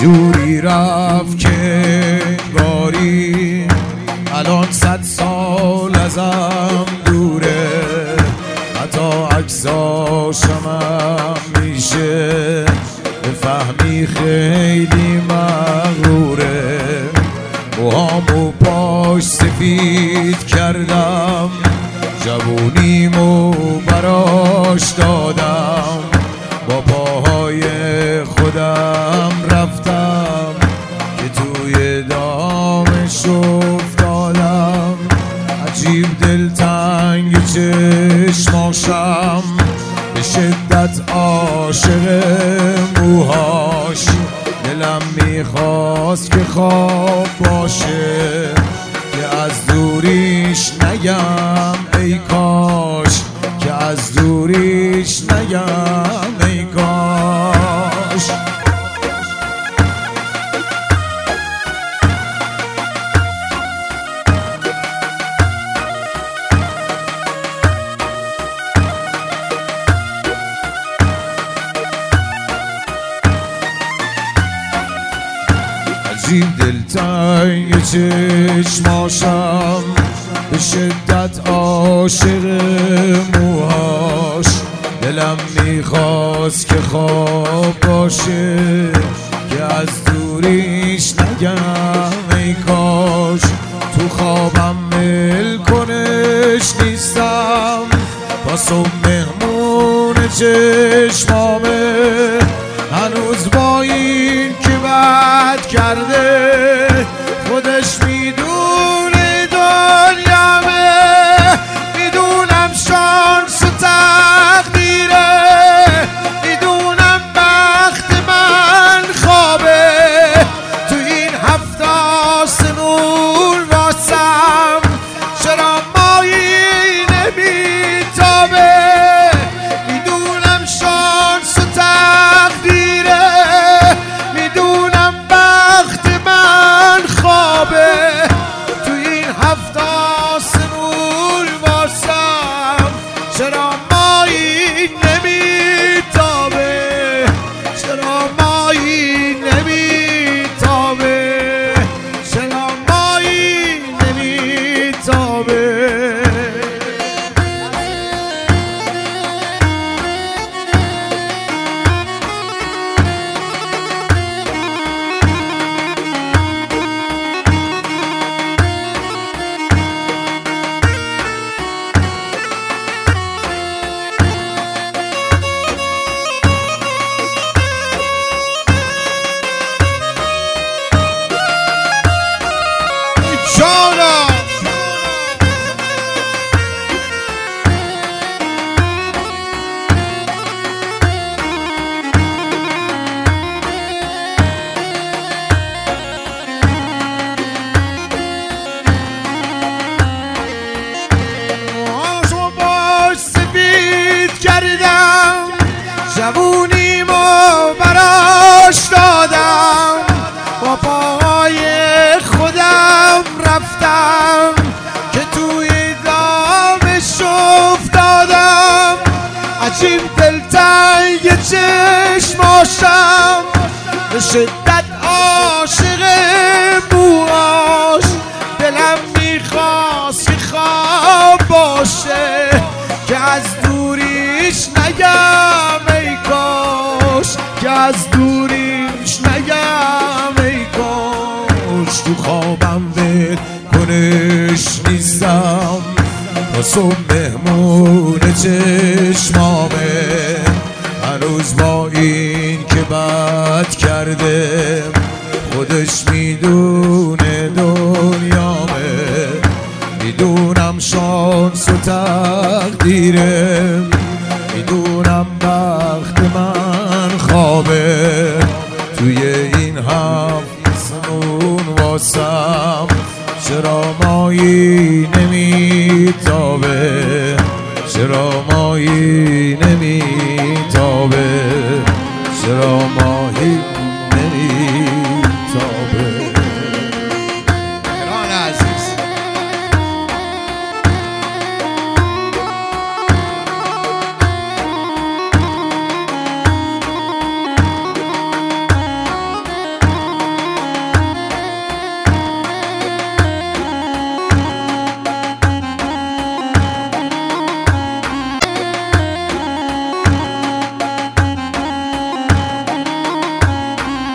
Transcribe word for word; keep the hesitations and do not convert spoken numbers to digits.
جوری رفت که انگاری الان صد سال ازم دوره، حتی عکساشم هم میشه بفهمی خیلی مغروره. موهامو پاش سفید کردم، جوونیمو براش دادم، با پاهای خودم رفتم که توی دامش افتادم. عجیب دلتنگ چشماشم، به شدت عاشق موهاش، دلم میخواست که خواب باشه، که از دوریش نگم ای کاش، که از دوریش نگم ای کاش. عجیب دلتنگ چشماشم، به شدت عاشق موهاش، دلم میخواست که خواب باشه، که از دوریش نگم ای کاش. تو خوابم ملکنش نیستم، پاسم مهمون چشمامه، هنوز با این که بد کرده خودش میدونه دنیامه. میدونم شانس و تقدیره، میدونم بخت من خوابه، تو این هفت آسمون واسم چرا مایی نمیتابه. میدونم شانس و تقدیره، میدونم بخت من خوابه، تو این هفت آسمون واسم چرا مایی نمیتابه، چرا مایی نمیتابه، چرا مایی نمیتابه. جوونیمو براش دادم، با پاهای خودم رفتم که توی دامش افتادم. عجیب دلتنگ چشماشم، به شدت عاشق موهاش، دلم میخواست که خواب باشه، که از دوریش نگم ای کاش، که از دوریش نگم ای کاش. تو خوابم ول کنش نیستم، پاسم مهمون چشمامه، هنوز با این که بد کرده خودش میدونه دنیامه. میدونم شانس و تقدیره، میدونم بخت من خوابه، توی این هفتمون واسم چرا مایی نمیتابه، چرا مایی نمیتابه، چرا